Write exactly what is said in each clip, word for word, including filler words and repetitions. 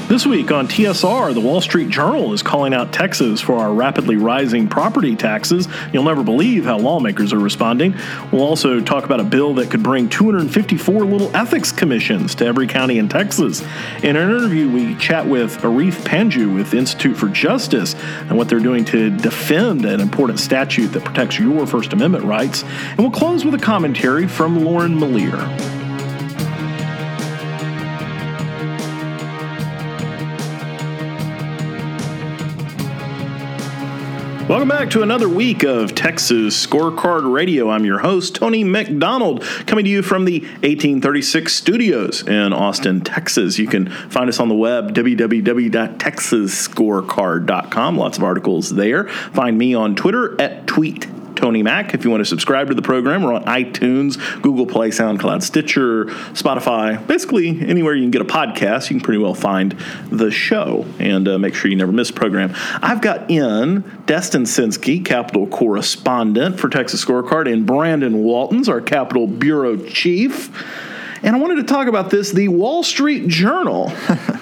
This week on T S R, the Wall Street Journal is calling out Texas for our rapidly rising property taxes. You'll never believe how lawmakers are responding. We'll also talk about a bill that could bring two hundred fifty-four little ethics commissions to every county in Texas. In an interview, we chat with Arif Panju with the Institute for Justice and what they're doing to defend an important statute that protects your First Amendment rights. And we'll close with a commentary from Lauren Malier. Welcome back to another week of Texas Scorecard Radio. I'm your host, Tony McDonald, coming to you from the eighteen thirty-six studios in Austin, Texas. You can find us on the web, w w w dot texas scorecard dot com. Lots of articles there. Find me on Twitter at tweet Tony Mac. If you want to subscribe to the program, we're on iTunes, Google Play, SoundCloud, Stitcher, Spotify, basically anywhere you can get a podcast, you can pretty well find the show and uh, make sure you never miss a program. I've got in Destin Sinsky, Capitol correspondent for Texas Scorecard, and Brandon Waltons, our Capitol Bureau chief. And I wanted to talk about this. The Wall Street Journal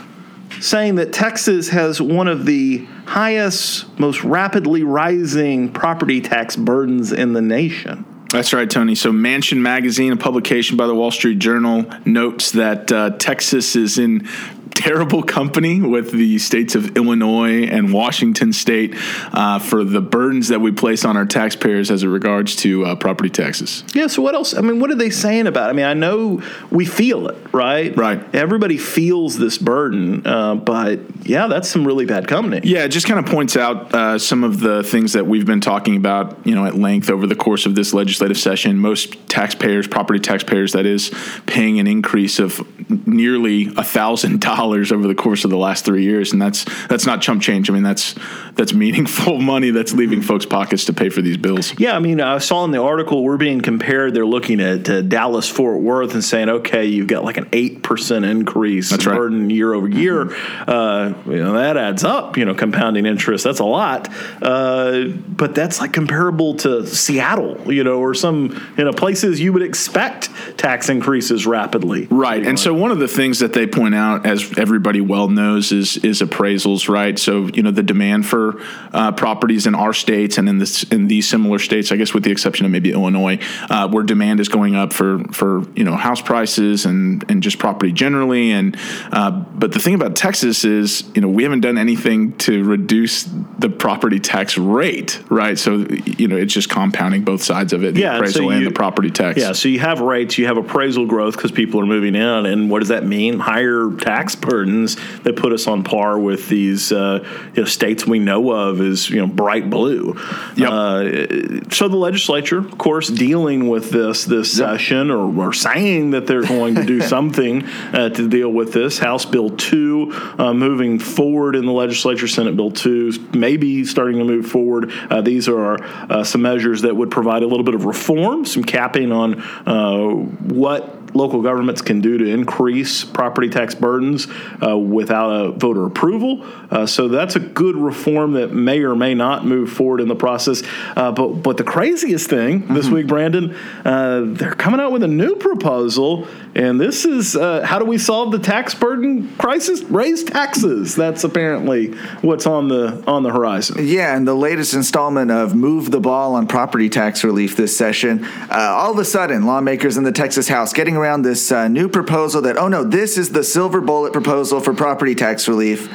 saying that Texas has one of the highest, most rapidly rising property tax burdens in the nation. That's right, Tony. So Mansion Magazine, a publication by the Wall Street Journal, notes that uh, Texas is in terrible company with the states of Illinois and Washington State uh, for the burdens that we place on our taxpayers as it regards to uh, property taxes. Yeah, so what else? I mean, what are they saying about it? I mean, I know we feel it, right? Right. Everybody feels this burden, uh, but yeah, that's some really bad company. Yeah, it just kind of points out uh, some of the things that we've been talking about, you know, at length over the course of this legislative session. Most taxpayers, property taxpayers, that is, paying an increase of nearly a thousand dollars over the course of the last three years, and that's that's not chump change. I mean, that's that's meaningful money that's leaving folks' pockets to pay for these bills. Yeah, I mean, I saw in the article we're being compared. They're looking at uh, Dallas Fort Worth and saying, okay, you've got like an eight percent increase that's in right. burden year over year. Mm-hmm. Uh, you know, that adds up. You know, compounding interest. That's a lot, uh, but that's like comparable to Seattle. You know, or some you know places you would expect tax increases rapidly. Right, and so one of the things that they point out, as everybody well knows, is is appraisals, right? So, you know, the demand for uh, properties in our states and in this in these similar states, I guess with the exception of maybe Illinois, uh, where demand is going up for, for you know, house prices and, and just property generally. And uh, but the thing about Texas is, you know, we haven't done anything to reduce the property tax rate, right? So, you know, it's just compounding both sides of it, the yeah, appraisal so you, and the property tax. Yeah, so you have rates, you have appraisal growth because people are moving in, and what does that mean? Higher tax burdens that put us on par with these uh, you know, states we know of as, you know, bright blue. Yep. Uh, so the legislature, of course, dealing with this this yep. session, or, or saying that they're going to do something uh, to deal with this. House Bill two uh, moving forward in the legislature, Senate Bill two maybe starting to move forward. Uh, these are uh, some measures that would provide a little bit of reform, some capping on uh, what local governments can do to increase property tax burdens uh, without a voter approval. Uh, so that's a good reform that may or may not move forward in the process. Uh, but but the craziest thing mm-hmm. this week, Brandon, uh, they're coming out with a new proposal, and this is uh, how do we solve the tax burden crisis? Raise taxes. That's apparently what's on the on the horizon. Yeah, and the latest installment of Move the Ball on property tax relief this session. Uh, all of a sudden, lawmakers in the Texas House getting around this uh, new proposal that, oh no, this is the silver bullet proposal for property tax relief.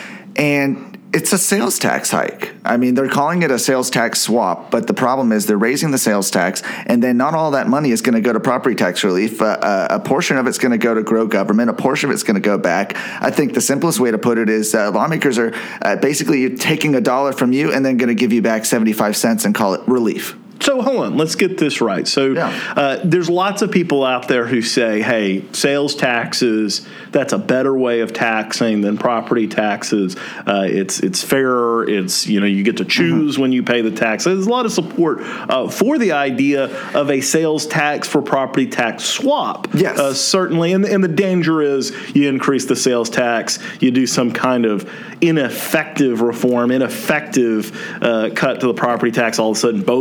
And it's a sales tax hike. I mean, they're calling it a sales tax swap, but the problem is they're raising the sales tax, and then not all that money is going to go to property tax relief. Uh, uh, a portion of it's going to go to grow government. A portion of it's going to go back. I think the simplest way to put it is uh, lawmakers are uh, basically taking a dollar from you and then going to give you back seventy-five cents and call it relief. So hold on, let's get this right. So yeah. uh, there's lots of people out there who say, hey, sales taxes, that's a better way of taxing than property taxes. Uh, it's it's fairer. It's, you know, you get to choose mm-hmm. when you pay the tax. There's a lot of support uh, for the idea of a sales tax for property tax swap. Yes. Uh, certainly. And, and the danger is you increase the sales tax, you do some kind of ineffective reform, ineffective uh, cut to the property tax, all of a sudden both float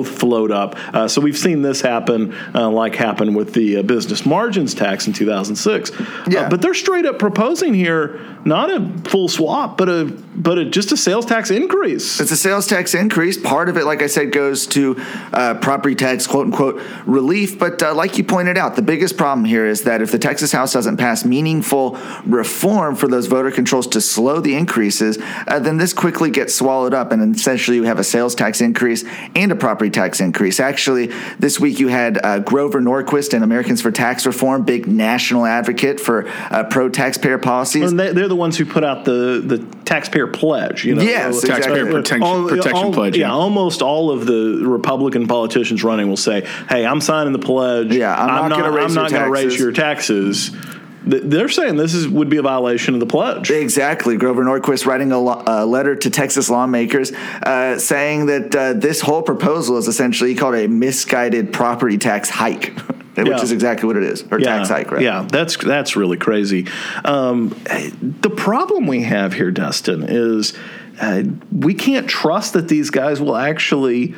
explode up. Uh, so we've seen this happen, uh, like happened with the uh, business margins tax in two thousand six. Yeah. Uh, but they're straight up proposing here not a full swap, but a but a, just a sales tax increase. It's a sales tax increase. Part of it, like I said, goes to uh, property tax, quote unquote, relief. But uh, like you pointed out, the biggest problem here is that if the Texas House doesn't pass meaningful reform for those voter controls to slow the increases, uh, then this quickly gets swallowed up. And essentially you have a sales tax increase and a property tax increase. Actually, this week you had uh, Grover Norquist and Americans for Tax Reform, big national advocate for uh, pro-taxpayer policies. And they, they're the ones who put out the, the taxpayer pledge. You know, Yes, so, Taxpayer exactly. protection, all- protection all- pledge. Yeah, almost all of the Republican politicians running will say, "Hey, I'm signing the pledge. Yeah, I'm not gonna raise I'm not your going to raise taxes." your taxes." Th- They're saying this is would be a violation of the pledge. Exactly. Grover Norquist writing a, lo- a letter to Texas lawmakers uh, saying that uh, this whole proposal is essentially called a misguided property tax hike, which Yeah. is exactly what it is, or Yeah, tax hike, right? Yeah, that's that's really crazy. Um, the problem we have here, Dustin, is uh, we can't trust that these guys will actually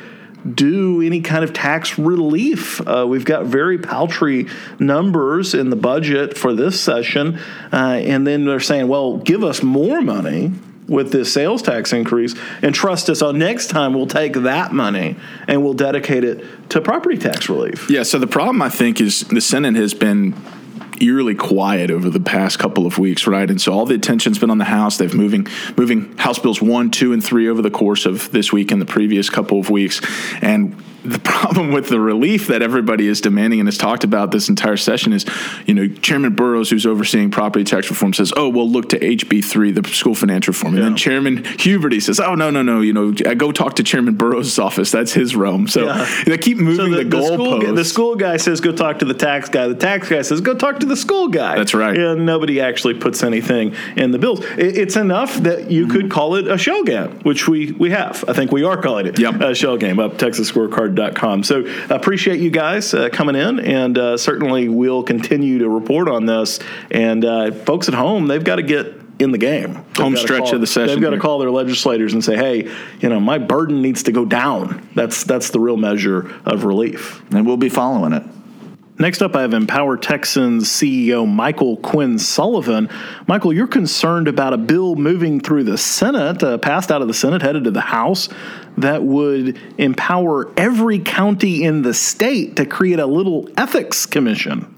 do any kind of tax relief. Uh, we've got very paltry numbers in the budget for this session, uh, and then they're saying, well, give us more money with this sales tax increase and trust us on next time we'll take that money and we'll dedicate it to property tax relief. Yeah, so the problem, I think, is the Senate has been eerily quiet over the past couple of weeks, right? And so all the attention's been on the House. They've moving moving House Bills one, two, and three over the course of this week and the previous couple of weeks. And the problem with the relief that everybody is demanding and has talked about this entire session is, you know, Chairman Burrows, who's overseeing property tax reform, says, oh, well, look to H B three, the school finance reform. And Yeah. then Chairman Huberty says, oh, no, no, no, you know, go talk to Chairman Burrows' office. That's his realm. So Yeah. they keep moving So the, the, school, goalposts. the school guy says, go talk to the tax guy. The tax guy says, go talk to the school guy. That's right. And nobody actually puts anything in the bills. It, it's enough that you could call it a shell game, which we, we have. I think we are calling it Yep. a shell game up texas scorecard dot com. So appreciate you guys uh, coming in, and uh, certainly we'll continue to report on this. And uh, folks at home, they've got to get in the game. They've Home gotta stretch call- of the session They've got to here. call their legislators and say, hey, you know, my burden needs to go down. That's that's the real measure of relief. And we'll be following it. Next up, I have Empower Texans C E O Michael Quinn Sullivan. Michael, you're concerned about a bill moving through the Senate, uh, passed out of the Senate, headed to the House, that would empower every county in the state to create a little ethics commission.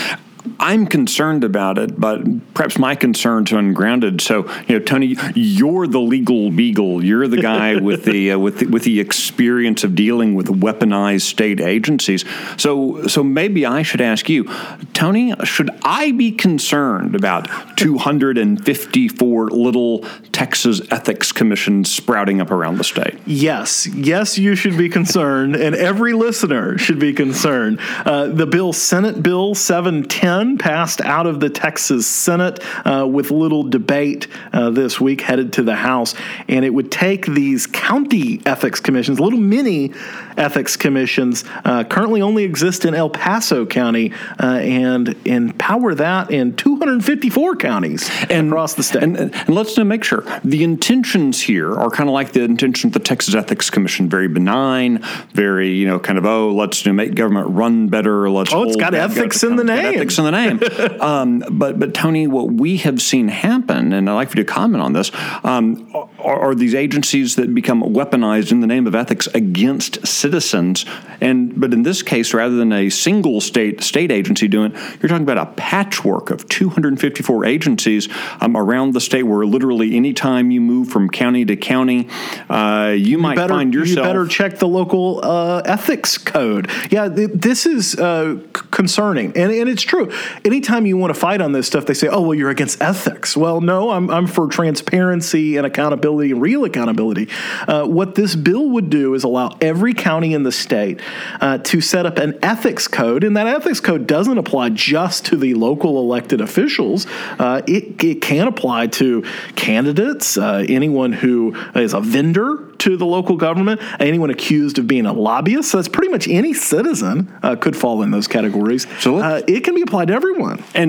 I'm concerned about it, but perhaps my concerns are ungrounded. So, you know, Tony, you're the legal beagle. You're the guy with the uh, with the, with the experience of dealing with weaponized state agencies. So, so maybe I should ask you, Tony, should I be concerned about two hundred fifty-four little Texas ethics commissions sprouting up around the state? Yes, yes, you should be concerned, and every listener should be concerned. Uh, the bill, Senate Bill seven ten, passed out of the Texas Senate uh, with little debate uh, this week, headed to the House, and it would take these county ethics commissions, little mini ethics commissions, uh, currently only exist in El Paso County, uh, and empower that in two hundred fifty-four counties and, across the state. And, and let's make sure the intentions here are kind of like the intentions of the Texas Ethics Commission, very benign, very, you know, kind of, oh, let's you know, make government run better. Let's Oh, it's hold got bad ethics government- in the it's got name. Ethics in the name. um, but, but Tony, what we have seen happen, and I'd like for you to comment on this, um, are, are these agencies that become weaponized in the name of ethics against citizens. And but in this case, rather than a single state state agency doing it, you're talking about a patchwork of two hundred fifty-four agencies um, around the state, where literally any time you move from county to county, uh, you might better, find yourself. You better check the local uh, ethics code. Yeah, th- this is uh, c- concerning, and, and it's true. Anytime you want to fight on this stuff, they say, "Oh, well, you're against ethics." Well, no, I'm I'm for transparency and accountability and real accountability. Uh, what this bill would do is allow every county in the state uh, to set up an ethics code, and that ethics code doesn't apply just to the local elected officials. Uh, it it can apply to candidates, uh, anyone who is a vendor to the local government, anyone accused of being a lobbyist. So that's pretty much any citizen uh, could fall in those categories. So uh, it can be applied to everyone. And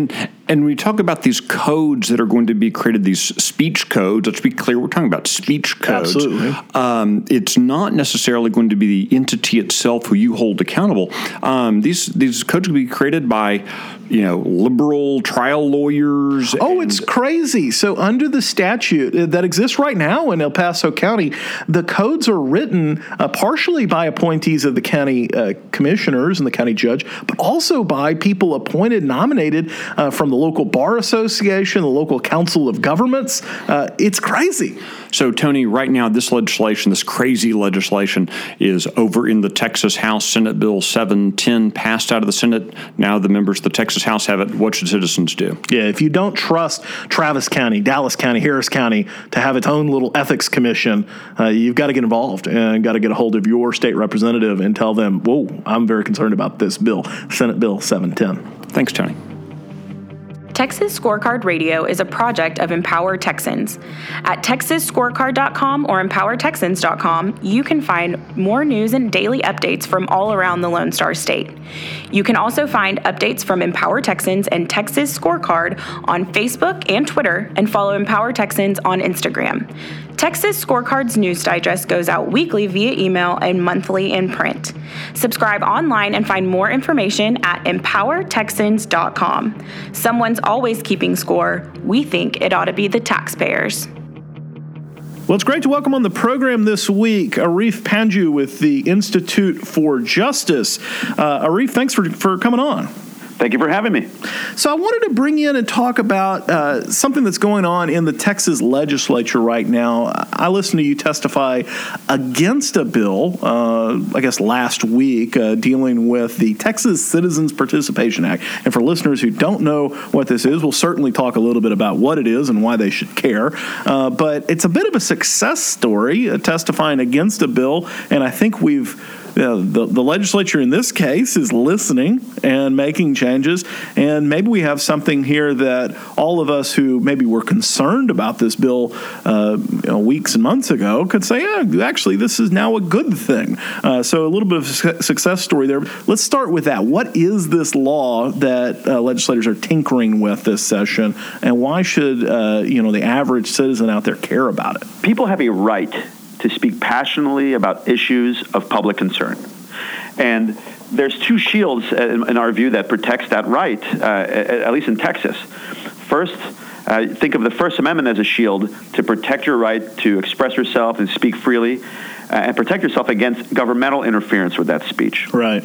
And when we talk about these codes that are going to be created, these speech codes, let's be clear, we're talking about speech codes. Absolutely. Um, it's not necessarily going to be the entity itself who you hold accountable. Um, these these codes will be created by, you know, liberal trial lawyers. Oh, it's crazy. So under the statute that exists right now in El Paso County, the codes are written uh, partially by appointees of the county uh, commissioners and the county judge, but also by people appointed, nominated uh, from the local bar association, the local council of governments. Uh, it's crazy. So, Tony, right now, this legislation, this crazy legislation, is over in the Texas House. Senate Bill seven ten passed out of the Senate. Now the members of the Texas House have it. What should citizens do? Yeah, if you don't trust Travis County, Dallas County, Harris County to have its own little ethics commission, uh, you've got to get involved and got to get a hold of your state representative and tell them, whoa, I'm very concerned about this bill, Senate Bill seven ten. Thanks, Tony. Texas Scorecard Radio is a project of Empower Texans. At texas scorecard dot com or empower texans dot com, you can find more news and daily updates from all around the Lone Star State. You can also find updates from Empower Texans and Texas Scorecard on Facebook and Twitter, and follow Empower Texans on Instagram. Texas Scorecard's news digest goes out weekly via email and monthly in print. Subscribe online and find more information at empower texans dot com. Someone's always keeping score. We think it ought to be the taxpayers. Well, it's great to welcome on the program this week Arif Panju with the Institute for Justice. Uh, Arif, thanks for, for coming on. Thank you for having me. So I wanted to bring you in and talk about uh, something that's going on in the Texas legislature right now. I listened to you testify against a bill, uh, I guess last week, uh, dealing with the Texas Citizens Participation Act. And for listeners who don't know what this is, we'll certainly talk a little bit about what it is and why they should care. Uh, but it's a bit of a success story, uh, testifying against a bill, and I think we've Yeah, the, the legislature in this case is listening and making changes, and maybe we have something here that all of us who maybe were concerned about this bill uh, you know, weeks and months ago could say, yeah, actually, this is now a good thing. Uh, so a little bit of a success story there. Let's start with that. What is this law that uh, legislators are tinkering with this session, and why should uh, you know the average citizen out there care about it? People have a right to speak passionately about issues of public concern. And there's two shields, in, in our view, that protects that right, uh, at least in Texas. First, uh, think of the First Amendment as a shield to protect your right to express yourself and speak freely, uh, and protect yourself against governmental interference with that speech. Right.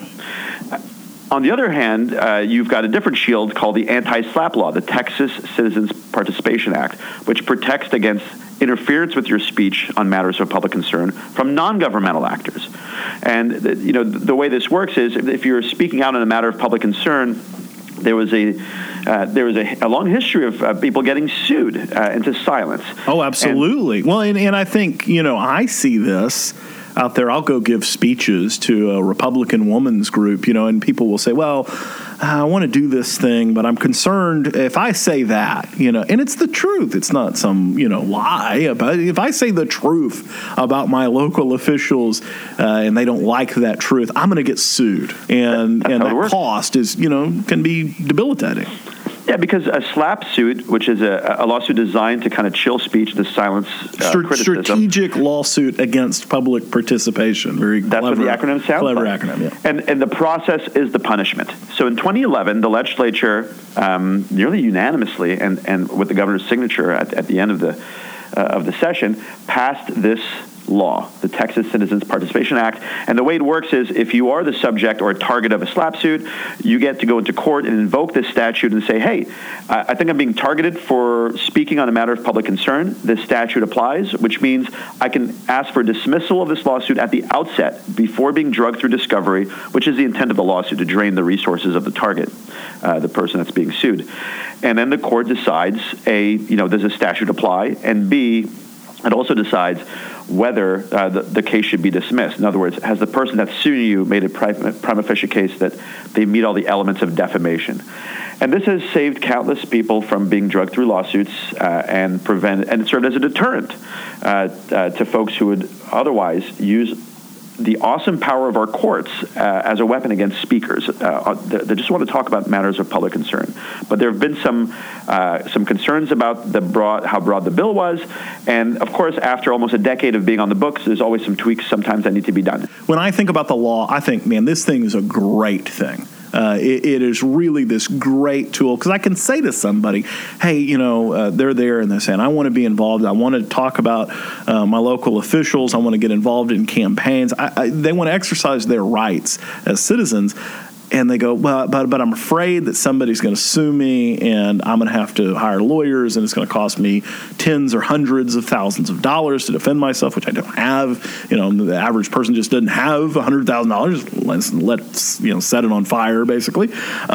On the other hand, uh, you've got a different shield called the anti-SLAPP law, the Texas Citizens Participation Act, which protects against interference with your speech on matters of public concern from non-governmental actors. And the, you know the way this works is if you're speaking out on a matter of public concern, there was a uh, there was a, a long history of uh, people getting sued uh, into silence. Oh, absolutely. And, well, and, and I think you know I see this out there. I'll go give speeches to a Republican women's group, you know, and people will say, well, I want to do this thing, but I'm concerned if I say that, you know, and it's the truth. It's not some, you know, lie. But if I say the truth about my local officials uh, and they don't like that truth, I'm going to get sued. And, That's and how it that works. cost is, you know, can be debilitating. Yeah, because a SLAPP suit, which is a, a lawsuit designed to kind of chill speech, to silence uh, Str- criticism. Strategic lawsuit against public participation. Very That's clever. what the acronym sounds Clever like. acronym, yeah. And, and the process is the punishment. So in twenty eleven, the legislature, um, nearly unanimously, and, and with the governor's signature at, at the end of the uh, of the session, passed this law, the Texas Citizens Participation Act. And the way it works is if you are the subject or target of a SLAPP suit, you get to go into court and invoke this statute and say, hey, I think I'm being targeted for speaking on a matter of public concern. This statute applies, which means I can ask for dismissal of this lawsuit at the outset before being drugged through discovery, which is the intent of the lawsuit, to drain the resources of the target, uh, the person that's being sued. And then the court decides, A, you know, does the statute apply? And B, it also decides whether uh, the, the case should be dismissed. In other words, has the person that's suing you made a prima, prima facie case that they meet all the elements of defamation? And this has saved countless people from being drugged through lawsuits uh, and prevent and it served as a deterrent uh, uh, to folks who would otherwise use the awesome power of our courts uh, as a weapon against speakers. Uh, they just want to talk about matters of public concern. But there have been some uh, some concerns about the broad, how broad the bill was. And, of course, after almost a decade of being on the books, there's always some tweaks sometimes that need to be done. When I think about the law, I think, man, this thing is a great thing. Uh, it, it is really this great tool because I can say to somebody, hey, you know, uh, they're there and they're saying, I want to be involved. I want to talk about uh, my local officials. I want to get involved in campaigns. I, I, they want to exercise their rights as citizens. And they go, well, but but I'm afraid that somebody's going to sue me, and I'm going to have to hire lawyers, and it's going to cost me tens or hundreds of thousands of dollars to defend myself, which I don't have. You know, the average person just doesn't have one hundred thousand dollars. Let's, let's you know set it on fire, basically.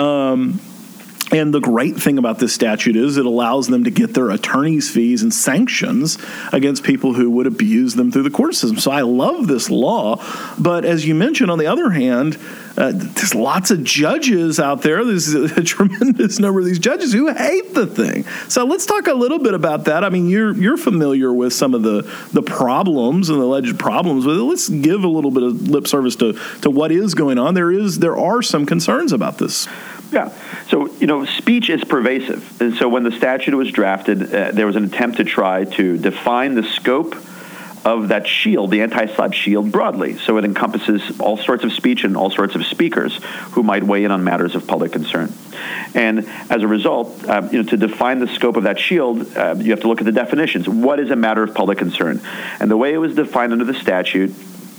Um, And the great thing about this statute is it allows them to get their attorney's fees and sanctions against people who would abuse them through the court system. So I love this law. But as you mentioned, on the other hand, uh, there's lots of judges out there. There's a tremendous number of these judges who hate the thing. So let's talk a little bit about that. I mean, you're you're familiar with some of the, the problems and the alleged problems with it. Let's give a little bit of lip service to, to what is going on. There is there are some concerns about this. Yeah. So, you know, speech is pervasive. And so when the statute was drafted, uh, there was an attempt to try to define the scope of that shield, the anti-SLAPP shield, broadly. So it encompasses all sorts of speech and all sorts of speakers who might weigh in on matters of public concern. And as a result, uh, you know, to define the scope of that shield, uh, you have to look at the definitions. What is a matter of public concern? And the way it was defined under the statute,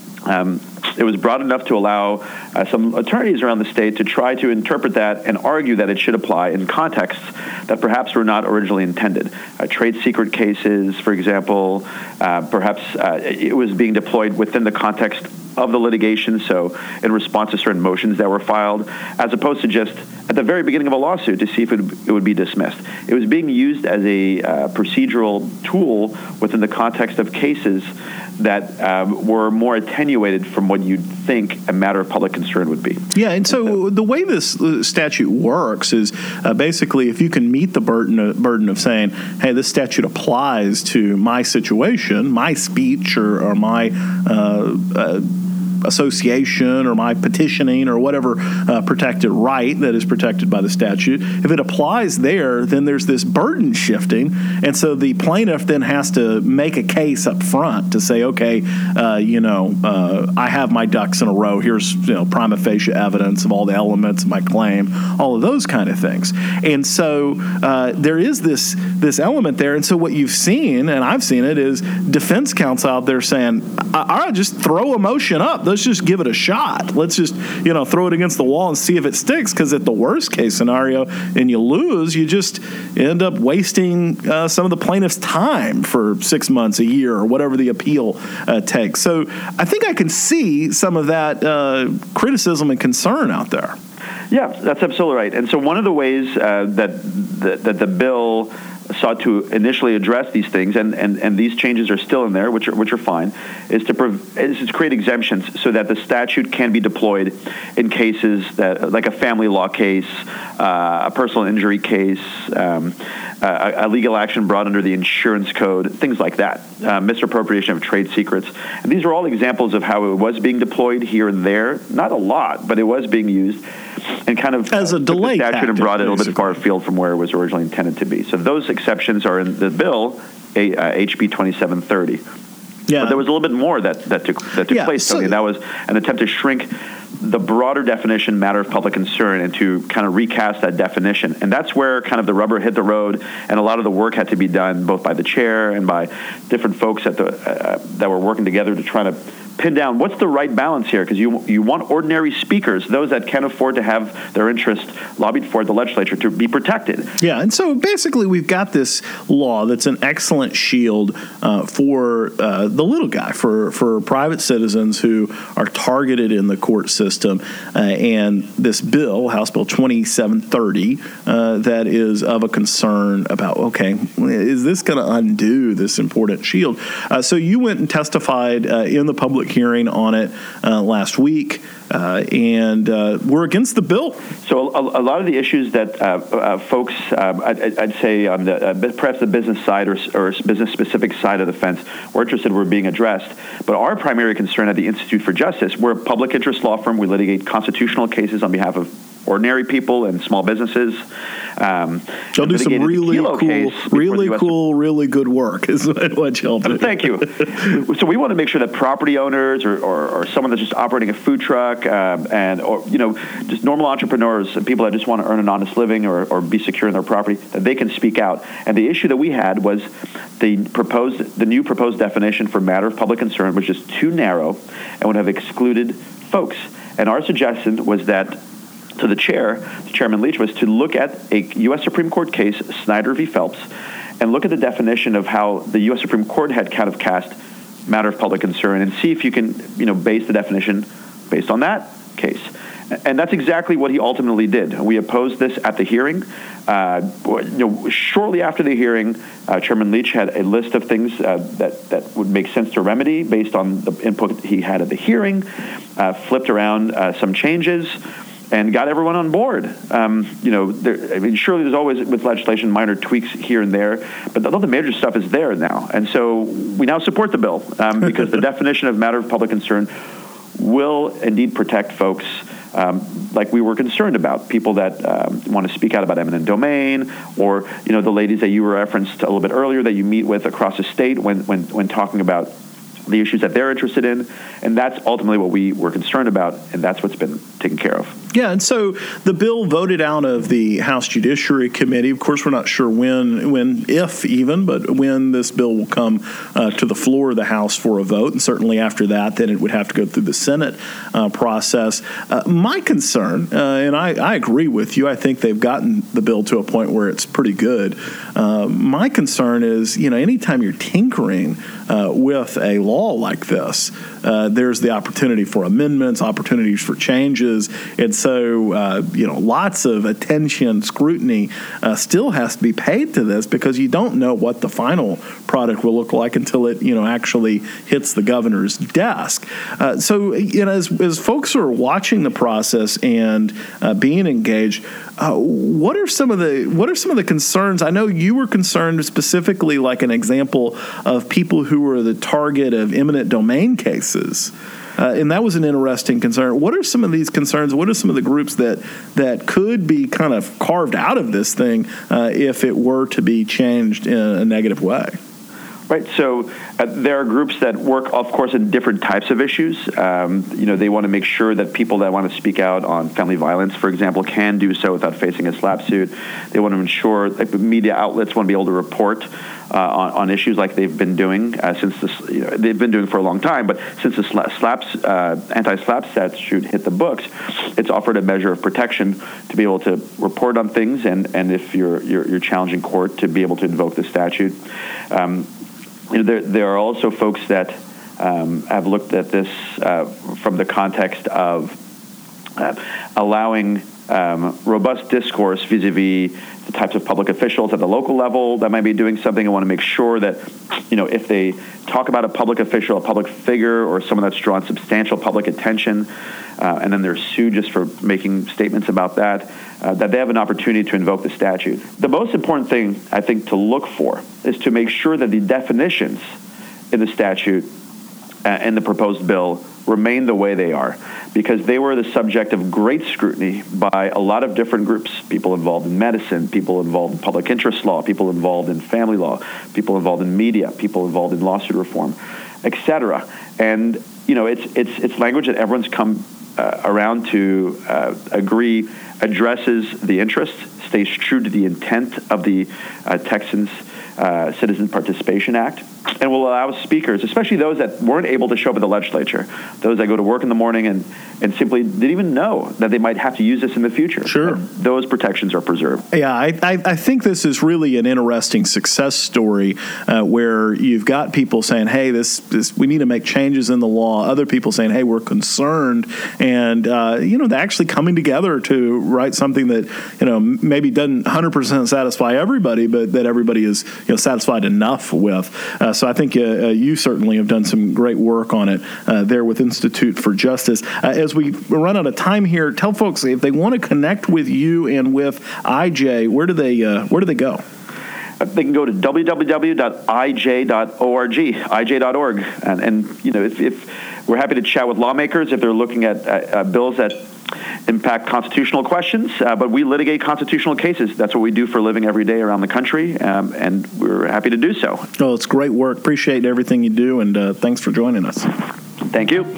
Um, it was broad enough to allow uh, some attorneys around the state to try to interpret that and argue that it should apply in contexts that perhaps were not originally intended. Uh, trade secret cases, for example, uh, perhaps uh, it was being deployed within the context of the litigation, so in response to certain motions that were filed, as opposed to just at the very beginning of a lawsuit to see if it, it would be dismissed. It was being used as a uh, procedural tool within the context of cases that um, were more attenuated from what you'd think a matter of public concern would be. Yeah, and so the way this statute works is uh, basically if you can meet the burden of, burden of saying, hey, this statute applies to my situation, my speech, or, or my uh, uh, association or my petitioning or whatever uh, protected right that is protected by the statute, if it applies there, then there's this burden shifting. And so the plaintiff then has to make a case up front to say, okay, uh, you know, uh, I have my ducks in a row. Here's, you know, prima facie evidence of all the elements of my claim, all of those kind of things. And so uh, there is this this element there. And so what you've seen, and I've seen it, is defense counsel out there saying, all right, just throw a motion up. Let's just give it a shot. Let's just, you know, throw it against the wall and see if it sticks. Because at the worst case scenario, and you lose, you just end up wasting uh, some of the plaintiff's time for six months, a year, or whatever the appeal uh, takes. So I think I can see some of that uh, criticism and concern out there. Yeah, that's absolutely right. And so one of the ways uh, that, that that the bill sought to initially address these things, and, and, and these changes are still in there, which are which are fine, is to prov- is to create exemptions so that the statute can be deployed in cases that, like a family law case, uh, a personal injury case, um, a, a legal action brought under the insurance code, things like that, uh, misappropriation of trade secrets. And these are all examples of how it was being deployed here and there. Not a lot, but it was being used, and kind of as a delay statute tactic, and brought it a little basically. bit far afield from where it was originally intended to be. So those exceptions are in the bill, a, uh, H B twenty-seven thirty. Yeah. But there was a little bit more that, that took that took Yeah, place, so- Tony. And that was an attempt to shrink the broader definition, matter of public concern, and to kind of recast that definition. And that's where kind of the rubber hit the road, and a lot of the work had to be done both by the chair and by different folks at the uh, that were working together to try to pin down what's the right balance here, because you you want ordinary speakers, those that can afford to have their interest lobbied for at the legislature, to be protected. Yeah, and so basically we've got this law that's an excellent shield uh, for uh, the little guy, for, for private citizens who are targeted in the court system. Uh, and this bill, House Bill twenty-seven thirty, uh, that is of a concern about, okay, is this going to undo this important shield? Uh, so you went and testified uh, in the public public hearing on it uh, last week, uh, and uh, we're against the bill. So a, a lot of the issues that uh, uh, folks, um, I'd, I'd say on the uh, perhaps the business side or, or business-specific side of the fence, we're interested were being addressed. But our primary concern at the Institute for Justice, we're a public interest law firm. We litigate constitutional cases on behalf of ordinary people and small businesses. Um, y'all do some really cool, really cool, really good work is what y'all do. Thank you. So we want to make sure that property owners or, or, or someone that's just operating a food truck um, and, or, you know, just normal entrepreneurs and people that just want to earn an honest living or, or be secure in their property, that they can speak out. And the issue that we had was the proposed, the new proposed definition for matter of public concern was just too narrow and would have excluded folks. And our suggestion was that to the chair, to Chairman Leach, was to look at a U S Supreme Court case, Snyder v. Phelps, and look at the definition of how the U S Supreme Court had kind of cast matter of public concern and see if you can, you know, base the definition based on that case. And that's exactly what he ultimately did. We opposed this at the hearing. Uh, you know, shortly after the hearing, uh, Chairman Leach had a list of things uh, that, that would make sense to remedy based on the input he had at the hearing, uh, flipped around uh, some changes, and got everyone on board. Um, you know, there, I mean, surely there's always, with legislation, minor tweaks here and there, but all the major stuff is there now. And so we now support the bill um, because the definition of matter of public concern will indeed protect folks um, like we were concerned about, people that um, want to speak out about eminent domain, or, you know, the ladies that you referenced a little bit earlier that you meet with across the state when, when, when talking about the issues that they're interested in, and that's ultimately what we were concerned about, and that's what's been taken care of. Yeah, and so the bill voted out of the House Judiciary Committee. Of course, we're not sure when, when, if even, but when this bill will come uh, to the floor of the House for a vote, and certainly after that, then it would have to go through the Senate uh, process. Uh, my concern, uh, and I, I agree with you, I think they've gotten the bill to a point where it's pretty good. Uh, my concern is, you know, anytime you're tinkering uh, with a law like this, uh, there's the opportunity for amendments, opportunities for changes. It's So, uh, you know, lots of attention, scrutiny uh, still has to be paid to this because you don't know what the final product will look like until it, you know, actually hits the governor's desk. Uh, so, you know, as, as folks are watching the process and uh, being engaged, uh, what are some of the what are some of the concerns? I know you were concerned specifically, like an example of people who were the target of eminent domain cases. Uh, and that was an interesting concern. What are some of these concerns? What are some of the groups that that could be kind of carved out of this thing uh, if it were to be changed in a negative way? Right. So uh, there are groups that work, of course, in different types of issues. Um, you know, they want to make sure that people that want to speak out on family violence, for example, can do so without facing a slap suit. They want to ensure that media outlets want to be able to report uh, on, on issues like they've been doing uh, since this, you know, they've been doing for a long time. But since the slaps, uh, anti-slap statute hit the books, it's offered a measure of protection to be able to report on things, and, and if you're, you're you're challenging court, to be able to invoke the statute. Um, You know, there, there are also folks that um, have looked at this uh, from the context of uh, allowing um, robust discourse vis-a-vis the types of public officials at the local level that might be doing something and want to make sure that, you know, if they talk about a public official, a public figure, or someone that's drawn substantial public attention, uh, and then they're sued just for making statements about that, Uh, that they have an opportunity to invoke the statute. The most important thing, I think, to look for is to make sure that the definitions in the statute uh, and the proposed bill remain the way they are, because they were the subject of great scrutiny by a lot of different groups, people involved in medicine, people involved in public interest law, people involved in family law, people involved in media, people involved in lawsuit reform, et cetera. And, you know, it's, it's, it's language that everyone's come uh, around to uh, agree addresses the interests, stays true to the intent of the uh, Texans uh, Citizen Participation Act, and will allow speakers, especially those that weren't able to show up at the legislature, those that go to work in the morning and, and simply didn't even know that they might have to use this in the future. Sure. Those protections are preserved. Yeah, I, I, I think this is really an interesting success story uh, where you've got people saying, hey, this, this we need to make changes in the law. Other people saying, hey, we're concerned. And, uh, you know, they're actually coming together to write something that, you know, maybe doesn't one hundred percent satisfy everybody, but that everybody is you know satisfied enough with. Uh, so I think uh, uh, you certainly have done some great work on it uh, there with Institute for Justice. Uh, as we run out of time here, tell folks if they want to connect with you and with I J, where do they uh, where do they go? They can go to w w w dot i j dot org, i j dot org, and, and you know if, if we're happy to chat with lawmakers if they're looking at uh, bills that impact constitutional questions, uh, but we litigate constitutional cases. That's what we do for a living every day around the country, um, and we're happy to do so. Oh, it's great work. Appreciate everything you do, and uh, thanks for joining us. Thank you.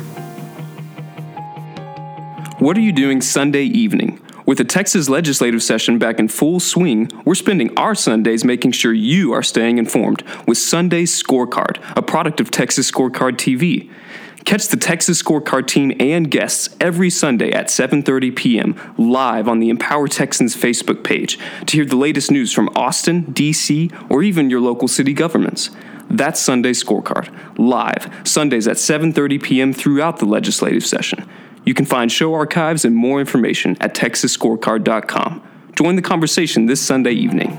What are you doing Sunday evening? With the Texas legislative session back in full swing, we're spending our Sundays making sure you are staying informed with Sunday Scorecard, a product of Texas Scorecard T V. Catch the Texas Scorecard team and guests every Sunday at seven thirty p.m. live on the Empower Texans Facebook page to hear the latest news from Austin, D C, or even your local city governments. That's Sunday Scorecard, live, Sundays at seven thirty p.m. throughout the legislative session. You can find show archives and more information at texas scorecard dot com. Join the conversation this Sunday evening.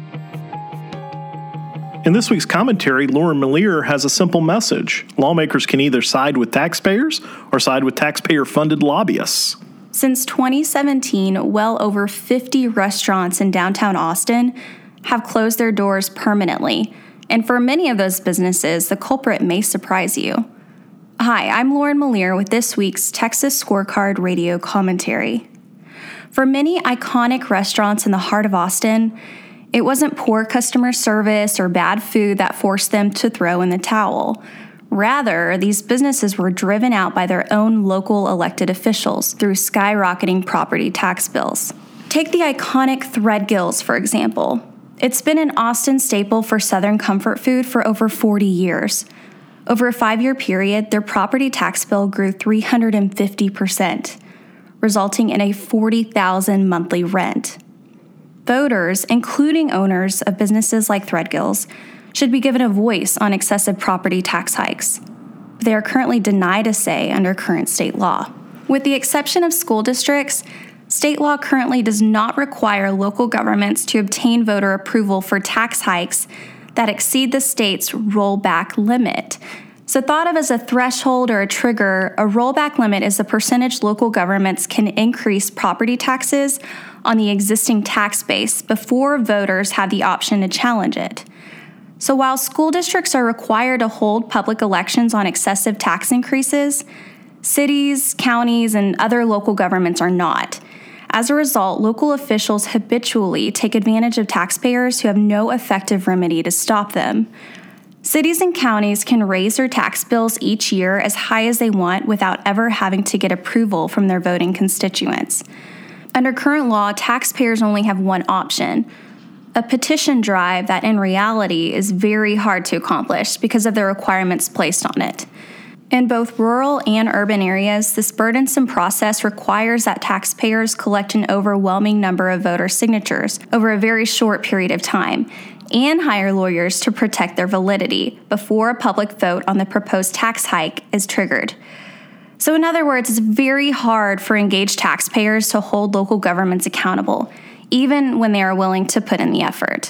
In this week's commentary, Lauren Millier has a simple message. Lawmakers can either side with taxpayers or side with taxpayer-funded lobbyists. Since twenty seventeen, well over fifty restaurants in downtown Austin have closed their doors permanently. And for many of those businesses, the culprit may surprise you. Hi, I'm Lauren Millier with this week's Texas Scorecard Radio Commentary. For many iconic restaurants in the heart of Austin, it wasn't poor customer service or bad food that forced them to throw in the towel. Rather, these businesses were driven out by their own local elected officials through skyrocketing property tax bills. Take the iconic Threadgills, for example. It's been an Austin staple for Southern comfort food for over forty years. Over a five-year period, their property tax bill grew three hundred fifty percent, resulting in a forty thousand dollars monthly rent. Voters, including owners of businesses like Threadgills, should be given a voice on excessive property tax hikes. They are currently denied a say under current state law. With the exception of school districts, state law currently does not require local governments to obtain voter approval for tax hikes that exceed the state's rollback limit. So thought of as a threshold or a trigger, a rollback limit is the percentage local governments can increase property taxes on the existing tax base before voters have the option to challenge it. So while school districts are required to hold public elections on excessive tax increases, cities, counties, and other local governments are not. As a result, local officials habitually take advantage of taxpayers who have no effective remedy to stop them. Cities and counties can raise their tax bills each year as high as they want without ever having to get approval from their voting constituents. Under current law, taxpayers only have one option: a petition drive that in reality is very hard to accomplish because of the requirements placed on it. In both rural and urban areas, this burdensome process requires that taxpayers collect an overwhelming number of voter signatures over a very short period of time and hire lawyers to protect their validity before a public vote on the proposed tax hike is triggered. So in other words, it's very hard for engaged taxpayers to hold local governments accountable, even when they are willing to put in the effort.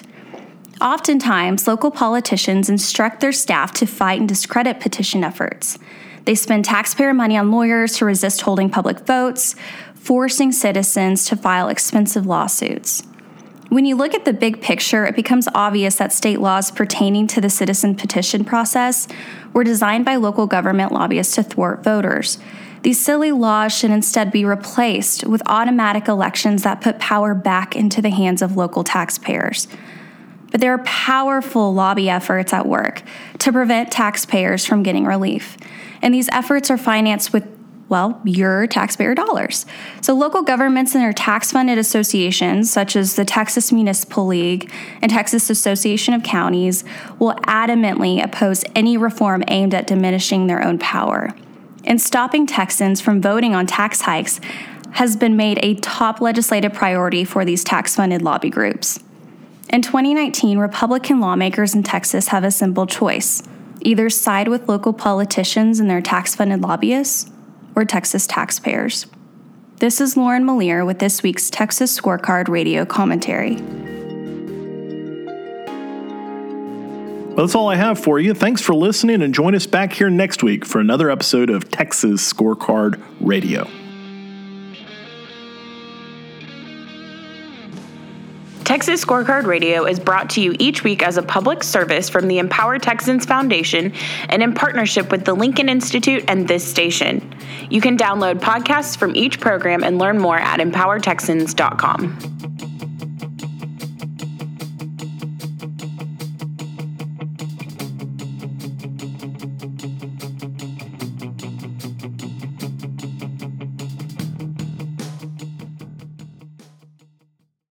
Oftentimes, local politicians instruct their staff to fight and discredit petition efforts. They spend taxpayer money on lawyers to resist holding public votes, forcing citizens to file expensive lawsuits. When you look at the big picture, it becomes obvious that state laws pertaining to the citizen petition process were designed by local government lobbyists to thwart voters. These silly laws should instead be replaced with automatic elections that put power back into the hands of local taxpayers. But there are powerful lobby efforts at work to prevent taxpayers from getting relief. And these efforts are financed with, well, your taxpayer dollars. So local governments and their tax-funded associations, such as the Texas Municipal League and Texas Association of Counties, will adamantly oppose any reform aimed at diminishing their own power. And stopping Texans from voting on tax hikes has been made a top legislative priority for these tax-funded lobby groups. In twenty nineteen, Republican lawmakers in Texas have a simple choice: either side with local politicians and their tax-funded lobbyists or Texas taxpayers. This is Lauren Malier with this week's Texas Scorecard Radio Commentary. Well, that's all I have for you. Thanks for listening, and join us back here next week for another episode of Texas Scorecard Radio. Texas Scorecard Radio is brought to you each week as a public service from the Empower Texans Foundation and in partnership with the Lincoln Institute and this station. You can download podcasts from each program and learn more at empower texans dot com.